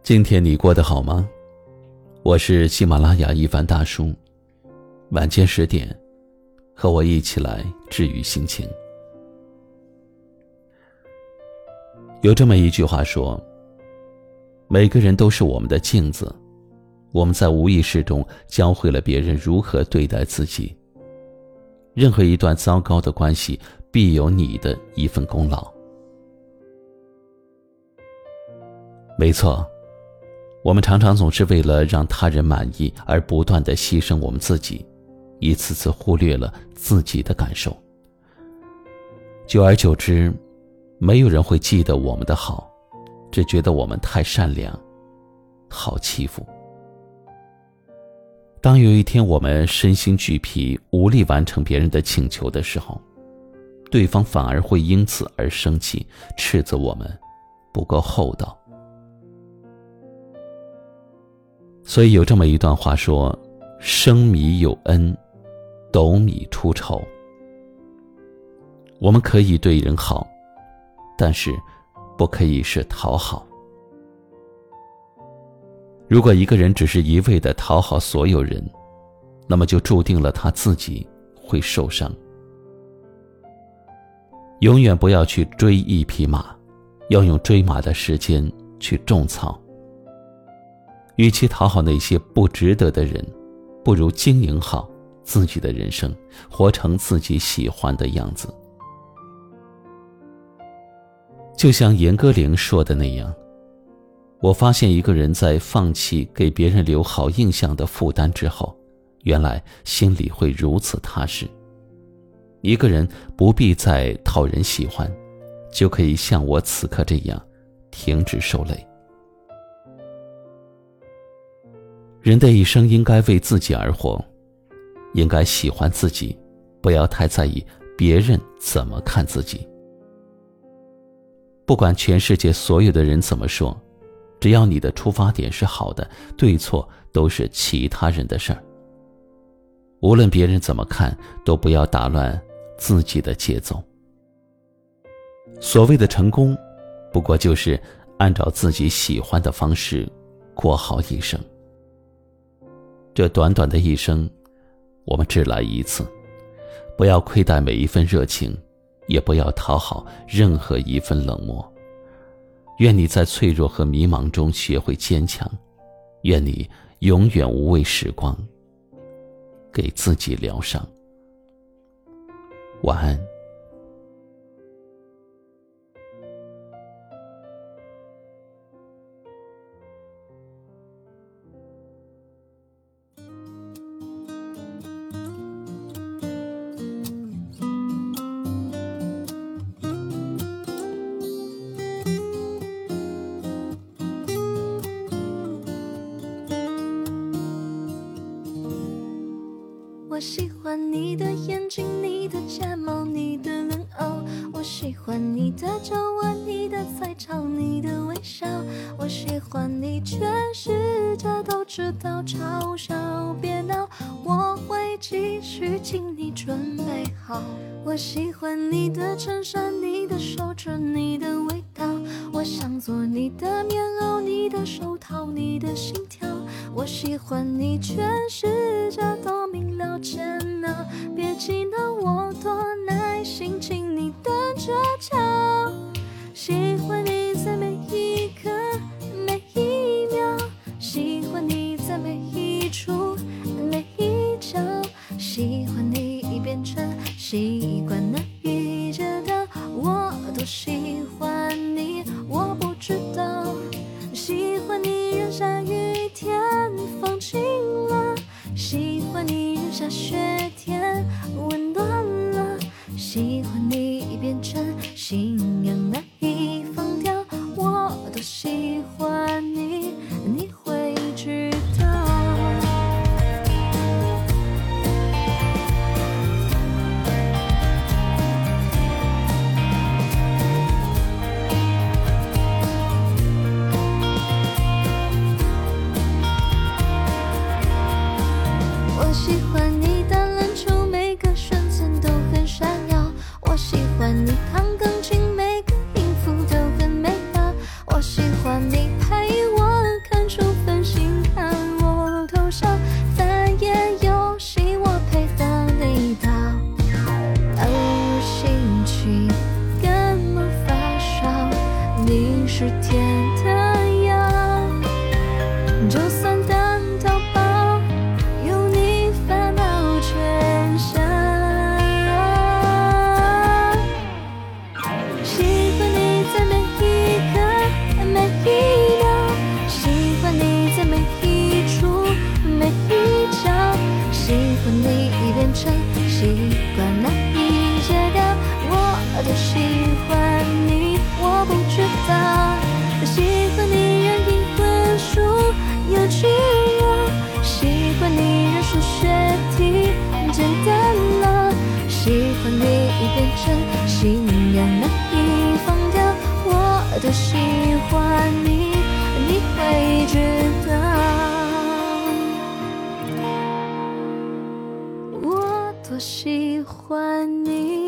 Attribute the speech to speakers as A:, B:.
A: 今天你过得好吗？我是喜马拉雅一凡大叔，晚间10点，和我一起来治愈心情。有这么一句话说，每个人都是我们的镜子，我们在无意识中教会了别人如何对待自己。任何一段糟糕的关系，必有你的一份功劳。没错，我们常常总是为了让他人满意而不断地牺牲我们自己，一次次忽略了自己的感受。久而久之，没有人会记得我们的好，只觉得我们太善良，好欺负。当有一天我们身心俱疲，无力完成别人的请求的时候，对方反而会因此而生气，斥责我们不够厚道。所以有这么一段话说，生米有恩，斗米出丑。我们可以对人好，但是不可以是讨好。如果一个人只是一味地讨好所有人，那么就注定了他自己会受伤。永远不要去追一匹马，要用追马的时间去种草。与其讨好那些不值得的人，不如经营好自己的人生，活成自己喜欢的样子。就像严歌苓说的那样，我发现一个人在放弃给别人留好印象的负担之后，原来心里会如此踏实。一个人不必再讨人喜欢，就可以像我此刻这样停止受累。人的一生应该为自己而活，应该喜欢自己，不要太在意别人怎么看自己。不管全世界所有的人怎么说，只要你的出发点是好的，对错都是其他人的事儿。无论别人怎么看，都不要打乱自己的节奏。所谓的成功，不过就是按照自己喜欢的方式过好一生。这短短的一生，我们只来一次，不要亏待每一份热情，也不要讨好任何一份冷漠。愿你在脆弱和迷茫中学会坚强，愿你永远无畏时光，给自己疗伤。晚安。
B: 我喜欢你的眼睛，你的睫毛，你的冷傲。我喜欢你的皱纹，你的彩超，你的微笑。我喜欢你，全世界都知道，嘲笑别闹，我会继续，请你准备好。我喜欢你的衬衫，你的手指，你的味道。我想做你的棉袄，你的手套，你的心跳。我喜欢你，全世界都明了，煎熬，别气恼，我多耐心，请你等着瞧。喜欢你在每一刻每一秒，喜欢你在每一处每一角，喜欢你变成习惯，难以戒掉，我多喜欢你，我不知道。喜欢你让下雨天放晴了，喜欢你让下雪天温暖了，喜欢你变成信仰，难以放掉，我多喜欢你，你会知道。 欢你，你会知道我多喜欢你。